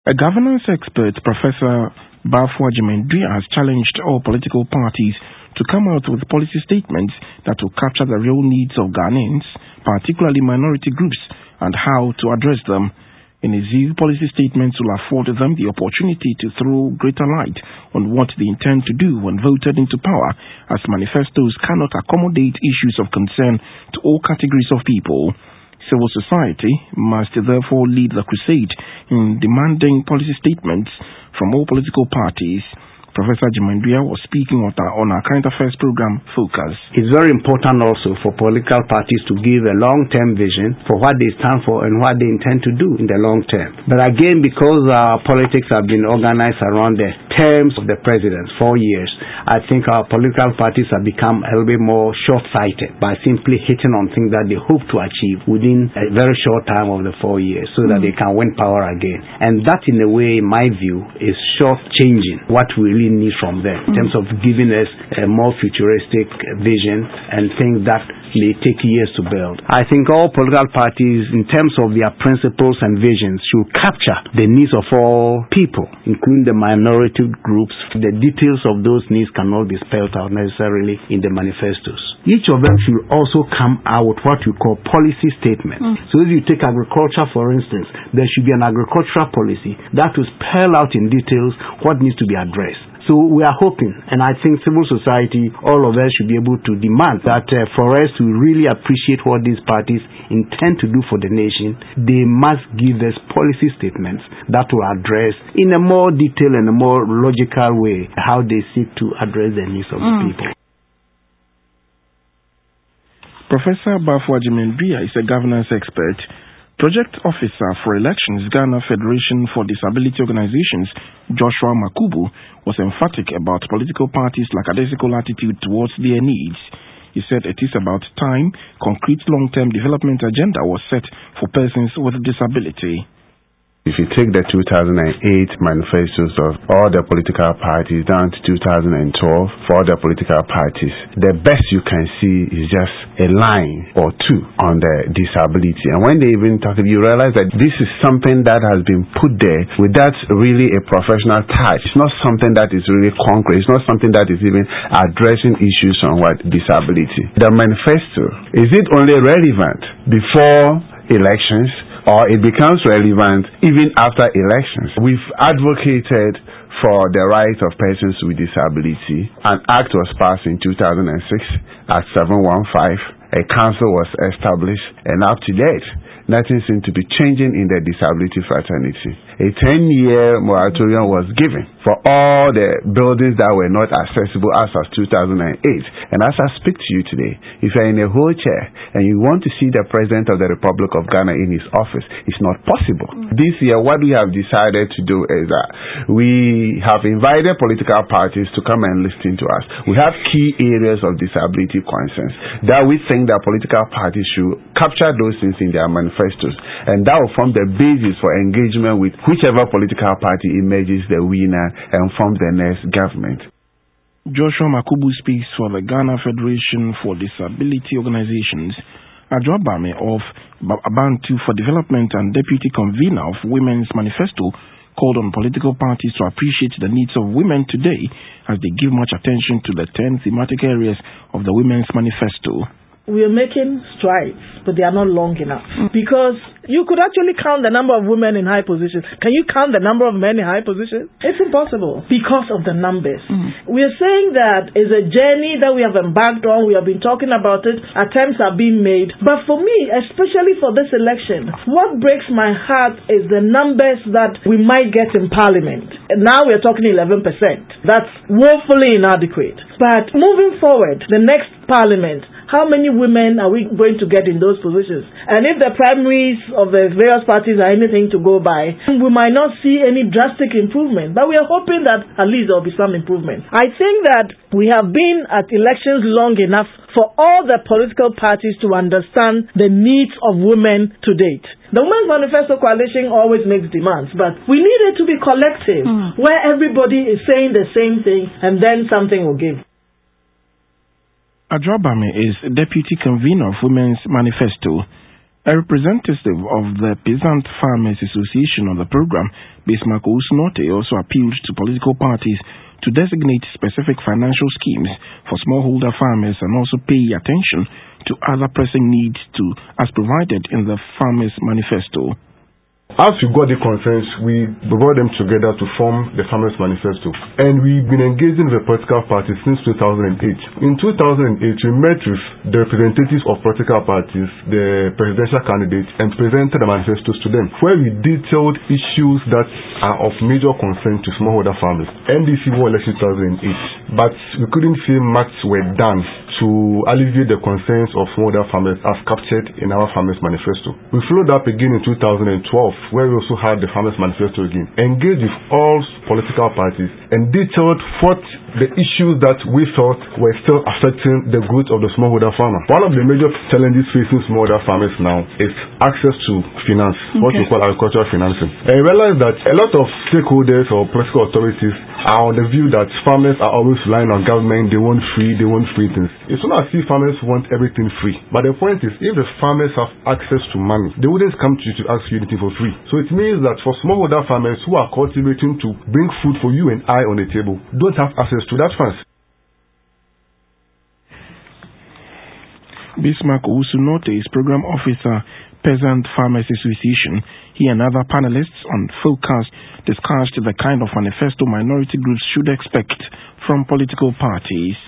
A governance expert, Professor Bafo Ajimendria, has challenged all political parties to come out with policy statements that will capture the real needs of Ghanaians, particularly minority groups, and how to address them. In his view, policy statements will afford them the opportunity to throw greater light on what they intend to do when voted into power, as manifestos cannot accommodate issues of concern to all categories of people. Civil society must therefore lead the crusade in demanding policy statements from all political parties. Professor Ajimendria was speaking on our current affairs program, Focus. It's very important also for political parties to give a long-term vision for what they stand for and what they intend to do in the long term. But again, because our politics have been organized around the terms of the president, 4 years, I think our political parties have become a little bit more short-sighted by simply hitting on things that they hope to achieve within a very short time of the 4 years so that they can win power again. And that, in a way, in my view, is short-changing what we really need from them in terms of giving us a more futuristic vision and things that may take years to build. I think all political parties, in terms of their principles and visions, should capture the needs of all people, including the minority groups. The details of those needs cannot be spelled out necessarily in the manifestos. Each of them should also come out with what you call policy statements. So if you take agriculture, for instance, there should be an agricultural policy that will spell out in details what needs to be addressed. So we are hoping, and I think civil society, all of us should be able to demand that for us to really appreciate what these parties intend to do for the nation, they must give us policy statements that will address in a more detailed and a more logical way how they seek to address the needs of the people. Professor Bafo Ajimendria is a governance expert. Project Officer for Elections, Ghana Federation for Disability Organizations, Joshua Makubu, was emphatic about political parties' lackadaisical attitude towards their needs. He said it is about time concrete long-term development agenda was set for persons with disability. If you take the 2008 manifestos of all the political parties down to 2012 for all the political parties, the best you can see is just a line or two on the disability. And when they even talk, you realize that this is something that has been put there without really a professional touch. It's not something that is really concrete. It's not something that is even addressing issues on what disability. The manifesto, is it only relevant before elections, or it becomes relevant even after elections? We've advocated for the rights of persons with disability. An act was passed in 2006, Act 715. A council was established, and up to date, nothing seems to be changing in the disability fraternity. A 10-year moratorium was given for all the buildings that were not accessible as of 2008. And as I speak to you today, if you're in a wheelchair and you want to see the President of the Republic of Ghana in his office, it's not possible. This year, what we have decided to do is that we have invited political parties to come and listen to us. We have key areas of disability concerns that we think that political parties should capture those things in their manifestos, and that will form the basis for engagement with whichever political party emerges the winner and form the next government. Joshua Makubu speaks for the Ghana Federation for Disability Organizations. Adwabame of Abantu for Development and Deputy Convener of Women's Manifesto called on political parties to appreciate the needs of women today as they give much attention to the 10 thematic areas of the Women's Manifesto. We are making strides, but they are not long enough. Because you could actually count the number of women in high positions. Can you count the number of men in high positions? It's impossible because of the numbers. We are saying that it's a journey that we have embarked on. We have been talking about it. Attempts are being made. But for me, especially for this election, what breaks my heart is the numbers that we might get in Parliament. And now we are talking 11%. That's woefully inadequate. But moving forward, the next Parliament, how many women are we going to get in those positions? And if the primaries of the various parties are anything to go by, we might not see any drastic improvement. But we are hoping that at least there will be some improvement. I think that we have been at elections long enough for all the political parties to understand the needs of women to date. The Women's Manifesto Coalition always makes demands, but we need it to be collective, where everybody is saying the same thing, and then something will give. Adwabame is Deputy Convener of Women's Manifesto. A representative of the Peasant Farmers Association on the program, Bismarck Owusu-Nortey, also appealed to political parties to designate specific financial schemes for smallholder farmers and also pay attention to other pressing needs as provided in the Farmers Manifesto. As we got the concerns, we brought them together to form the Farmers Manifesto. And we've been engaging with the political parties since 2008. In 2008, we met with the representatives of political parties, the presidential candidates, and presented the manifestos to them, where we detailed issues that are of major concern to smallholder farmers. NDC won election 2008, but we couldn't see much were done to alleviate the concerns of smallholder farmers as captured in our Farmers Manifesto. We followed up again in 2012, where we also had the Farmers Manifesto again, engaged with all political parties and detailed what the issues that we felt were still affecting the growth of the smallholder farmer. One of the major challenges facing smallholder farmers now is access to finance, what we call agricultural financing. And we realize that a lot of stakeholders or political authorities are on the view that farmers are always relying on government, they want free things. It's not as if farmers want everything free. But the point is, if the farmers have access to money, they wouldn't come to you to ask you anything for free. So it means that for smallholder farmers who are cultivating to bring food for you and I on the table, don't have access to that funds. Bismarck Owusu-Nortey is Program Officer, Peasant Farmers Association. He and other panelists on Philcast discussed the kind of manifesto minority groups should expect from political parties.